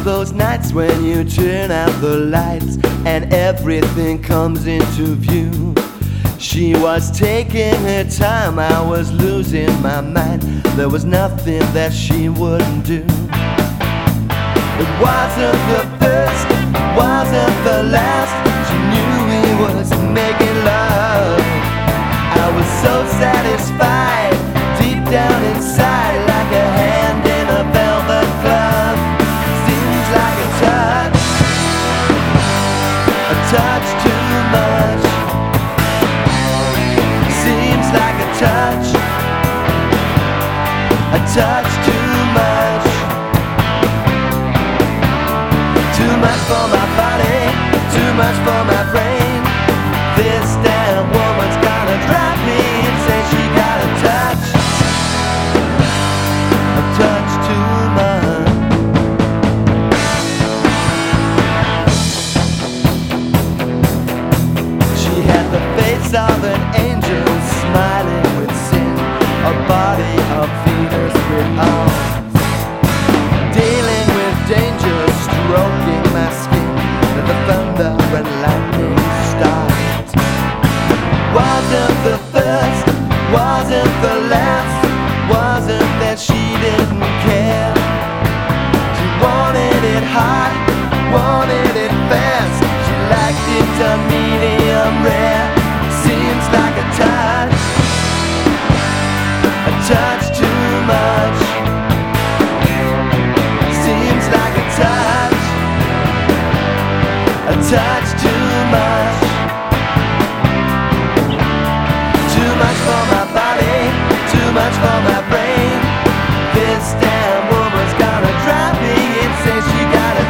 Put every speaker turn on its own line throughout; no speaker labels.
those nights when you turn out the lights and everything comes into view. She was taking her time, I was losing my mind. There was nothing that she wouldn't do. It wasn't the first, wasn't the last. She knew he was making love. I was so satisfied, deep down inside, like a hand in a velvet glove. Seems like a touch too much. Seems like a touch too much. Too much for my body, too much for my brain. This damn woman's gonna drive me insane. She got a touch too much. She had the face of an angel, smiling with sin, a body of Venus with arms, dealing with danger, stroking my skin, and the thunder and lightning starts. Wasn't the first, wasn't the last, wasn't that she didn't care. She wanted it hot, wanted it fast. She liked it a medium rare. Seems like a touch too much. Seems like a touch too much. Too much for my body, too much for my brain. This damn woman's gonna drive me insane. She got a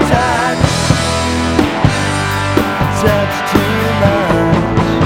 touch too much.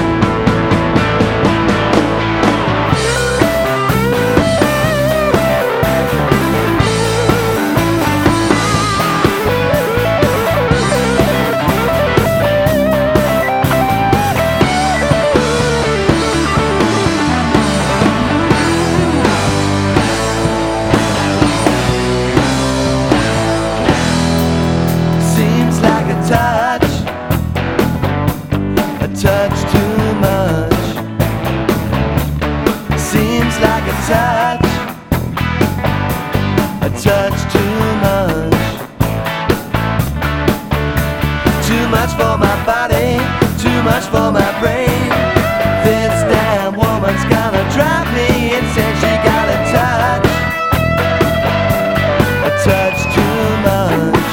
Touch too much. Seems like a touch too much. Too much for my body, too much for my brain. This damn woman's gonna drive me insane. She got a touch too much.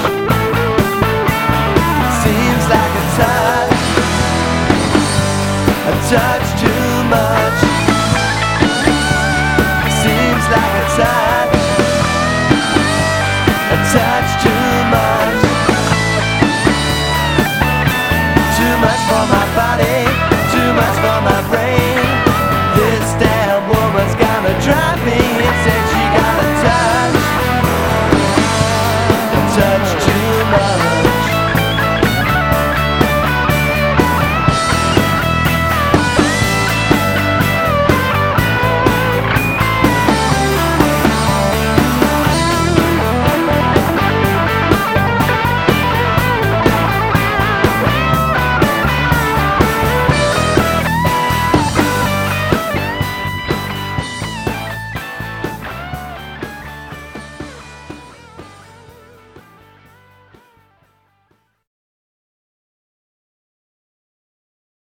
Seems like a touch too much. Seems like a touch too much. Too much for my body, too much for my brain.